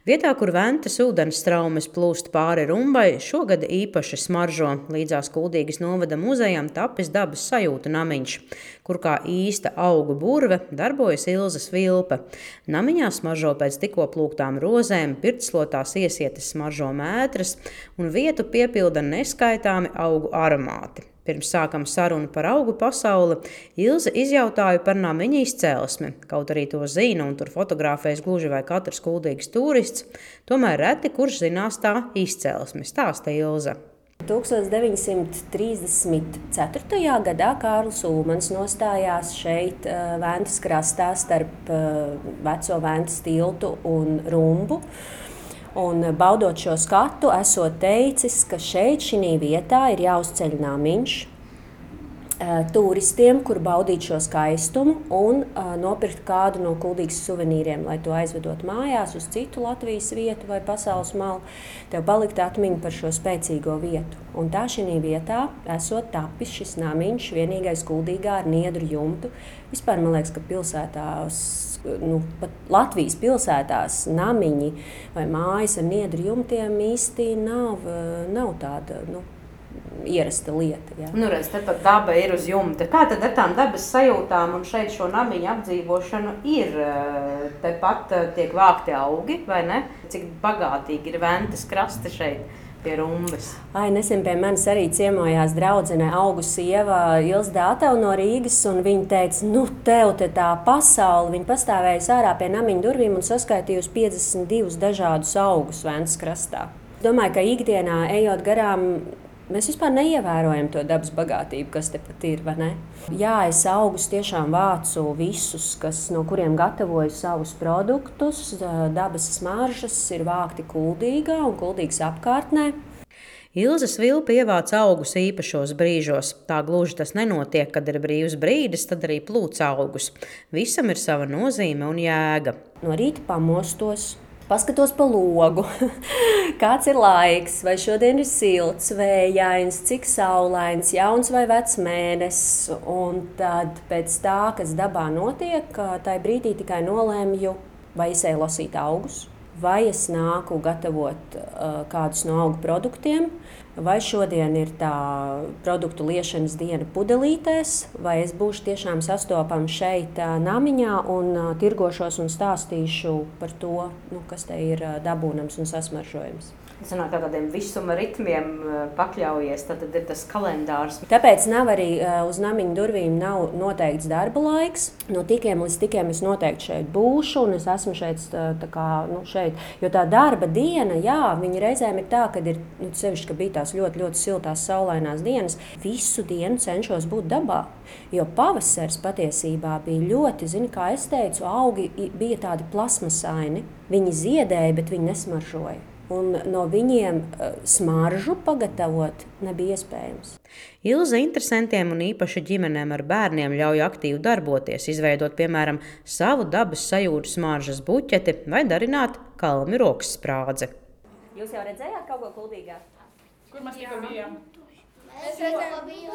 Vietā, kur Ventas ūdensstraumes plūst pāri Rumbai, šogad īpaši smaržo. Līdzās Kuldīgas novada muzejam tapis dabas sajūta namiņš, kur kā īsta augu burve darbojas Ilze Svilpe. Namiņā smaržo pēc tikko plūktām rozēm, pirtslotās iesietas smaržo mētras un vietu piepilda neskaitāmi augu aromāti. Pirms sākam sarunu par augu pasauli, Ilze izjautāju par namiņa izcelsmi. Kaut arī to zina un tur fotografēs gluži vai katrs kuldīgs turists, tomēr reti kurš zinās tā izcelsmi, stāsta Ilze. 1934. gadā Kārlis Ulmans nostājās šeit Ventas krastā starp veco Ventas tiltu un Rumbu. Un baudot šo skatu, esot teicis, ka šeit šī vietā ir jāuzceļ namiņš turistiem, kur baudīt šo skaistumu un nopirkt kādu no Kuldīgas suvenīriem, lai to aizvedot mājās uz citu Latvijas vietu vai pasaules malu, tev palikt atmiņa par šo spēcīgo vietu. Un tā šī vietā esot tapis šis namiņš, vienīgais Kuldīgā ar niedru jumtu. Vispār man liekas, ka pilsētās, pat Latvijas pilsētās namiņi vai mājas ar niedru jumtiem īsti nav tāda, ierasta lieta. Ja. Redz, te pat daba ir uz jumta. Kā tad ar tām dabas sajūtām un šeit šo namiņu apdzīvošanu ir? Tepat tiek vākti augi, vai ne? Cik bagātīgi ir Ventas krasta šeit pie Rumbas? Nesen pie manis arī ciemojās draudzene augu sieva Ilze Dātava no Rīgas, un viņa teica, tev te tā pasaule. Viņa pastāvēja ārā pie namiņa durvīm un saskaitījusi 52 dažādus augus Ventas krastā. Domāju, ka ikdienā ejot garām, mēs vispār neievērojam to dabas bagātību, kas te pat ir, vai ne? Jā, es augus tiešām vācu visus, no kuriem gatavoju savus produktus. Dabas smaržas ir vākti Kuldīgā un Kuldīgas apkārtnē. Ilze Svilpe ievāc augus īpašos brīžos. Tā gluži tas nenotiek, kad ir brīvs brīdis, tad arī plūc augus. Visam ir sava nozīme un jēga. No rīta pamostos. Paskatos pa logu, kāds ir laiks, vai šodien ir silts, vējains, cik saulains, jauns vai vecs mēnesis. Un tad pēc tā, kas dabā notiek, tai brīdī tikai nolēmju, vai es eju lasīt augus, vai es nāku gatavot kādus no augu produktiem, vai šodien ir tā produktu liešanas diena pudelītēs, vai es būšu tiešām sastopama šeit namiņā un tirgošos un stāstīšu par to, kas te ir dabūnams un sasmaržojams. Sanāk, tādiem visuma ritmiem pakļaujies, tad ir tas kalendārs. Tāpēc nav arī uz namiņa durvīm nav noteikts darba laiks. No tikiem līdz tikiem es noteikti šeit būšu, un es esmu šeit, šeit. Jo tā darba diena, jā, viņa reizēm ir tā, kad ir, sevišķi, ka bija tās ļoti, ļoti siltās saulainās dienas, visu dienu cenšos būt dabā. Jo pavasars patiesībā bija ļoti, kā es teicu, augi bija tādi plasmasaini. Viņi ziedēja, bet viņi nesmaržoja. Un no viņiem smaržu pagatavot nebija iespējams. Ilze interesantiem un īpaši ģimenēm ar bērniem ļauj aktīvi darboties, izveidot, piemēram, savu dabas sajūtu smaržas buķeti vai darināt kalmi rokas sprādzi. Jūs jau redzējāt kaut ko Kuldīgā? Kur mēs tikko bijām? Es biju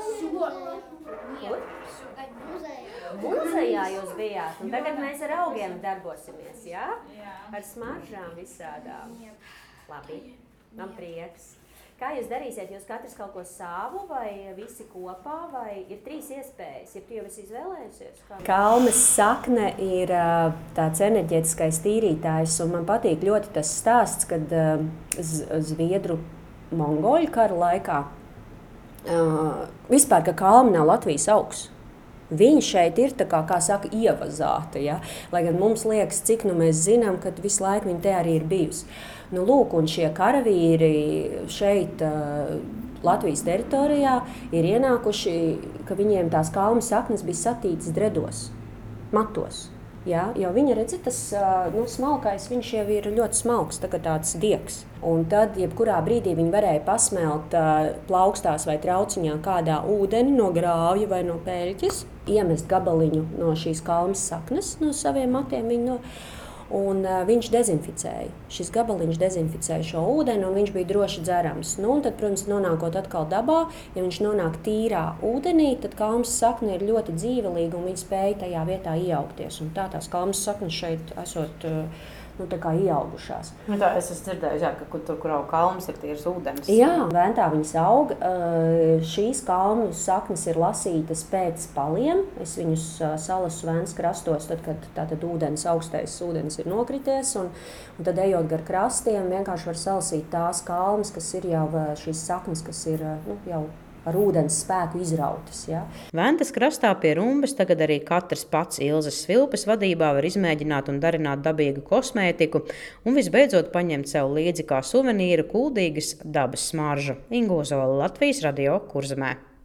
Muzejā jūs bijāt, un tagad mēs ar augiem darbosimies, jā? Ar smaržām visādām. Labi, man prieks. Kā jūs darīsiet? Jūs katrs kaut ko savu vai visi kopā, vai ir 3 iespējas? Ir jau esi izvēlējusies? Kalmes sakne ir tāds enerģētiskais tīrītājs, un man patīk ļoti tas stāsts, kad Zviedru mongoļu kara laikā vispār, ka kalme nav Latvijas augs. Viņa šeit ir kā saka, ievazāta, ja? Lai gan mums liekas, cik mēs zinām, ka visu laiku viņa te arī ir bijusi. Lūk, un šie karavīri šeit Latvijas teritorijā ir ienākuši, ka viņiem tās kalmes saknes bija satītas dredos, matos. Ja? Jo viņa redz, tas smalkais, viņš jau ir ļoti smalks, tāds diegs. Un tad, jebkurā brīdī viņi varēja pasmelt plaukstās vai trauciņā kādā ūdeni no grāvja vai no peļķes, iemest gabaliņu no šīs kalmes saknes no saviem matiem. Un viņš dezinficēja. Šis gabaliņš dezinficēja šo ūdeni, un viņš bija droši dzerams. Un tad, protams, nonākot atkal dabā, ja viņš nonāk tīrā ūdenī, tad kalmes sakne ir ļoti dzīvelīga, un viņa spēja tajā vietā iejaukties. Un tās kalmes saknes šeit esot tā kā ieaugušās. Tā es esmu dzirdējusi, ka tur, kur aug kalms, ir tīrs ūdens. Jā, Ventā viņas aug. Šīs kalnu saknes ir lasītas pēc paliem. Es viņus salasu Ventas krastos, tad, kad tātad augstais ūdens ir nokrities. Un tad, ejot gar krastiem, vienkārši var salasīt tās kalnas, kas ir jau šīs saknes, kas ir jau ar ūdens spēku izrautas. Ja? Ventas krastā pie Rumbas tagad arī katrs pats Ilzes Svilpes vadībā var izmēģināt un darināt dabīgu kosmētiku un visbeidzot paņemt sev līdzi kā suvenīru Kuldīgas dabas smaržu. Inga Ozola, Latvijas Radio, Kurzemē.